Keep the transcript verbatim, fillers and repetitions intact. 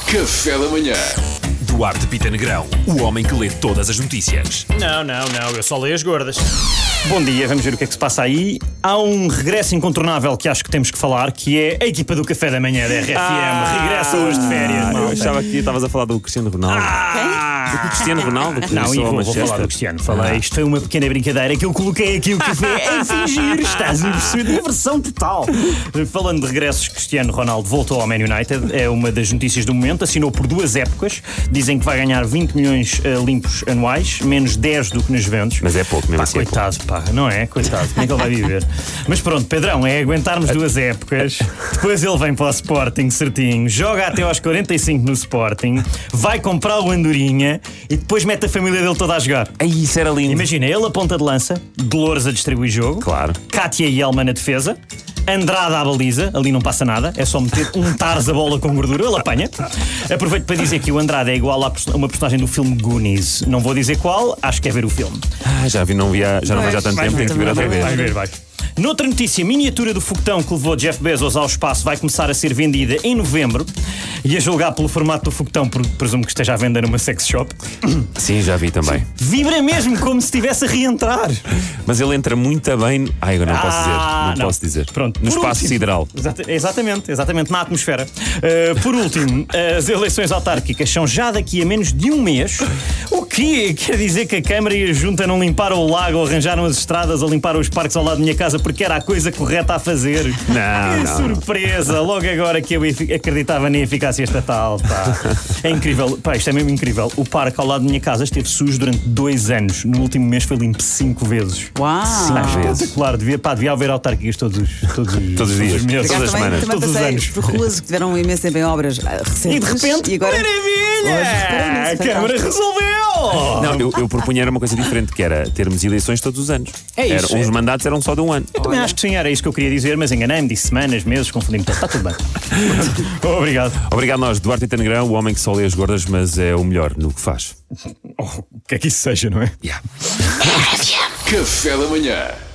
Café da Manhã. Duarte Pita Negrão, o homem que lê todas as notícias. Não, não, não, eu só leio as gordas. Bom dia, vamos ver o que é que se passa aí. Há um regresso incontornável que acho que temos que falar, que é a equipa do Café da Manhã da R F M. Ah, Regressa hoje de férias, Eu malta. achava que estavas a falar do Cristiano Ronaldo. Ah! Do Cristiano Ronaldo? Que Não, regressou e ao vou, vou Manchester. falar do Cristiano. Falei, Ah. isto foi uma pequena brincadeira que eu coloquei aqui o café em fingir. Estás a perceber? Uma versão total. Falando de regressos, Cristiano Ronaldo voltou ao Man United. É uma das notícias do momento. Assinou por duas épocas. Dizem que vai ganhar vinte milhões uh, limpos anuais, menos dez do que nos Juventus. Mas é pouco, mesmo Pá, assim é coitado, pá, não é? Coitado, como é que ele vai viver? Mas pronto, Pedrão, é aguentarmos duas épocas. Depois ele vem para o Sporting certinho, joga até aos quarenta e cinco no Sporting, vai comprar o Andorinha e depois mete a família dele toda a jogar. Ai, isso era lindo. Imagina, ele a ponta de lança, Dolores a distribuir jogo, Claro. Kátia e Elma na defesa, Andrade à baliza, ali não passa nada, é só meter um tarz a bola com gordura, ele apanha. Aproveito para dizer que o Andrade é igual a uma personagem do filme Goonies. Não vou dizer qual, acho que é ver o filme. Ah, já vi, não vi há, já não vejo há tanto Vais tempo, ver, tenho que ver outra vez. Vai ver, vai. Noutra notícia, a miniatura do foguetão que levou Jeff Bezos ao espaço vai começar a ser vendida em novembro. E a julgar pelo formato do foguetão, presumo que esteja à venda numa sex shop. Sim, já vi também. Vibra mesmo como se estivesse a reentrar. Mas ele entra muito bem. Ai, eu não posso dizer. Ah, Não, não. posso dizer. Pronto. No Por espaço último- sideral. Exata- exatamente, exatamente, na atmosfera. Uh, por último, as eleições autárquicas são já daqui a menos de um mês. O que quer dizer que a Câmara e a Junta não limparam o lago, ou arranjaram as estradas, ou limparam os parques ao lado da minha casa porque era a coisa correta a fazer. Não, Que não. surpresa! Logo agora que eu efi- acreditava na eficácia estatal. Pá. É incrível. Pá, isto é mesmo incrível. O parque ao lado da minha casa esteve sujo durante dois anos. No último mês foi limpo cinco vezes. Uau! Ah, vezes. espetacular. Devia, pá, devia haver autárquicas todos os, todos os, Todos os dias. meses. Todas as também, semanas. também Todos os passei anos. por ruas que tiveram imenso bem obras ah, recentes. E de repente, e agora maravilha! Hoje reparei nisso, A Câmara fantástico. resolveu! Não, eu, eu propunha era uma coisa diferente, que era termos eleições todos os anos. É isso, Era, é. Os mandatos eram só de um ano. Eu também acho que sim, era isso que eu queria dizer, mas enganei-me, disse semanas, meses, confundi-me todo. Está tudo bem. Obrigado. Obrigado a nós, Duarte Pita Negrão, o homem que só lê as gordas, mas é o melhor no que faz. Oh, o que é que isso seja, não é? Yeah. Café da Manhã.